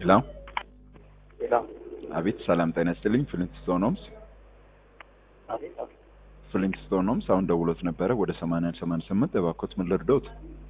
ሄሎ ሄሎ አቤት ሰላም ጤና ይስጥልኝ ፍሊንትስቶንስ አቤት ፍሊንትስቶንስ አሁን ደውሎት ነበረ ወደ 8088 እባክዎት ምን ልርዳዎት